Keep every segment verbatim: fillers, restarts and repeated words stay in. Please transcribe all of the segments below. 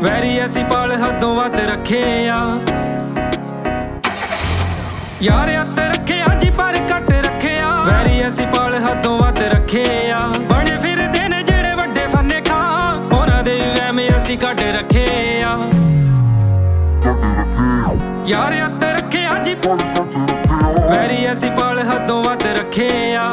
Very ਅਸੀਂ ਪਾਲ ਹੱਦੋਂ ਵੱਧ ਰੱਖੇ ਆ। ਯਾਰ ਅੱਤ ਰੱਖਿਆ ਜੀ ਪਰ ਘੱਟ ਰੱਖਿਆ, ਵੈਰੀ ਅਸੀਂ ਪਾਲ ਹੱਦੋਂ ਵੱਧ ਰੱਖੇ ਆ। ਬਣੇ ਫਿਰਦੇ ਨੇ ਜਿਹੜੇ ਵੱਡੇ ਫੰਨੇ ਖਾਂ, ਉਹਨਾਂ ਦੇ ਵਹਿਮ ਅਸੀਂ ਕੱਢ ਰੱਖੇ ਆ। ਯਾਰ ਅੱਤ ਰੱਖਿਆ ਜੀ ਵੈਰੀ ਅਸੀਂ ਪਾਲ ਹੱਦੋਂ ਵੱਧ ਰੱਖੇ ਆ।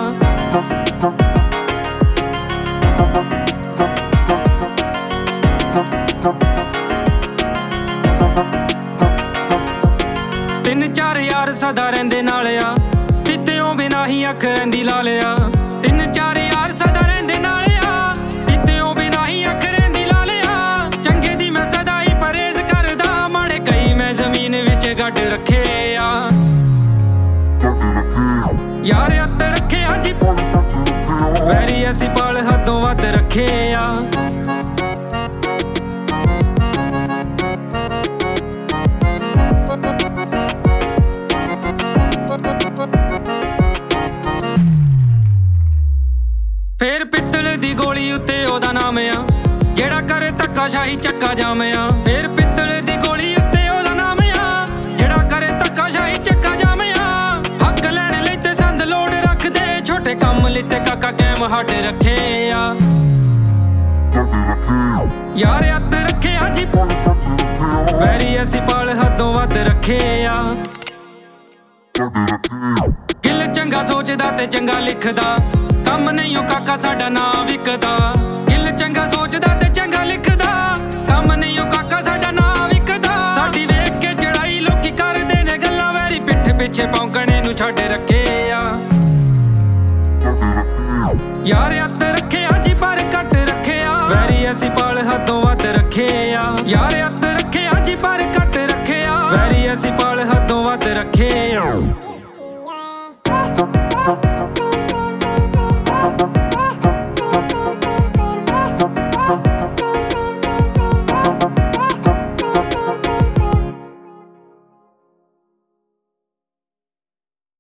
ਤਿੰਨ ਚਾਰ ਯਾਰ ਸਦਾ ਰਹਿੰਦੇ ਨਾਲ ਆ, ਪੀਤਿਓਂ ਬਿਨਾਂ ਹੀ ਅੱਖ ਰਹਿੰਦੀ ਲਾ ਲਿਆ। ਤਿੰਨ ਚਾਰ ਯਾਰ ਸਦਾ ਰਹਿੰਦੇ ਨਾਲ ਆ, ਪੀਤਿਓਂ ਬਿਨਾਂ ਹੀ ਅੱਖ ਰਹਿੰਦੀ ਲਾ ਲਿਆ। ਚੰਗੇ ਦੀ ਮੈਂ ਸਦਾ ਹੀ ਪਰਹੇਜ਼ ਕਰਦਾ, ਮਾੜੇ ਕਈ ਮੈਂ ਜ਼ਮੀਨ ਵਿੱਚ ਗੱਡ ਰੱਖੇ ਆ। ਯਾਰ ਅੱਤ ਰੱਖਿਆ ਜੀ ਵੈਰੀ ਅਸੀਂ ਪਾਲ ਹੱਦੋਂ ਵੱਧ ਰੱਖੇ ਆ। ਫੇਰ ਪਿੱਤਲ ਦੀ ਗੋਲੀ ਉੱਤੇ ਉਹਦਾ ਨਾਮ ਆ, ਜਿਹੜਾ ਕਰੇ ਧੱਕਾਸ਼ਾਹੀ ਚੱਕਾ ਜਾਮਿਆ। ਫੇਰ ਪਿੱਤਲ ਦੀ ਗੋਲੀ ਉੱਤੇ ਉਹਦਾ ਨਾਮ ਆ, ਜਿਹੜਾ ਕਰੇ ਧੱਕਾਸ਼ਾਹੀ ਚੱਕਾ ਜਾਮਿਆ। ਹੱਕ ਲੈਣ ਲਈ ਤੇ ਸੰਦ ਲੋੜ ਰੱਖਦੇ, ਛੋਟੇ ਕੰਮ ਲਈ ਤੇ ਕਾਕਾ ਕੈਮ ਹੱਡ ਰੱਖੇ ਆ। ਯਾਰ ਅੱਤ ਰੱਖਿਆ ਜੀ ਵੈਰੀ ਅਸੀਂ ਪਾਲ ਹੱਦੋਂ ਵੱਧ ਰੱਖੇ ਆ। ਗਿੱਲ ਚੰਗਾ ਸੋਚਦਾ ਤੇ ਚੰਗਾ ਲਿਖਦਾ, ਕੰਮ ਨਹੀਂ ਉਹ ਕਾਕਾ ਸਾਡਾ ਨਾਂ ਵਿਕਦਾ। ਗਿੱਲ ਚੰਗਾ ਸੋਚਦਾ ਤੇ ਚੰਗਾ ਲਿਖਦਾ, ਕੰਮ ਨਹੀਂ ਉਹ ਕਾਕਾ ਸਾਡਾ ਨਾਂ ਵਿਕਦਾ। ਸਾਡੀ ਵੇਖ ਕੇ ਚੜਾਈ ਲੋਕੀ ਕਰਦੇ ਨੇ ਗੱਲਾਂ, ਵੈਰੀ ਪਿੱਠ ਪਿੱਛੇ ਭੌਂਕਣੇ ਨੂੰ ਛੱਡ ਰੱਖੇ ਆ। ਯਾਰ ਅੱਤ ਰੱਖਿਆ ਜੀ ਪਰ ਘੱਟ ਰੱਖਿਆ, ਵੈਰੀ ਅਸੀਂ ਪਾਲ ਹੱਦੋਂ ਵੱਧ ਰੱਖੇ ਆ। ਯਾਰ ਅੱਤ ਰੱਖਿਆ ਜੀ ਪਰ ਘੱਟ ਰੱਖਿਆ, ਵੈਰੀ ਅਸੀਂ ਪਾਲ ਹੱਦੋਂ ਵੱਧ ਰੱਖੇ ਆ।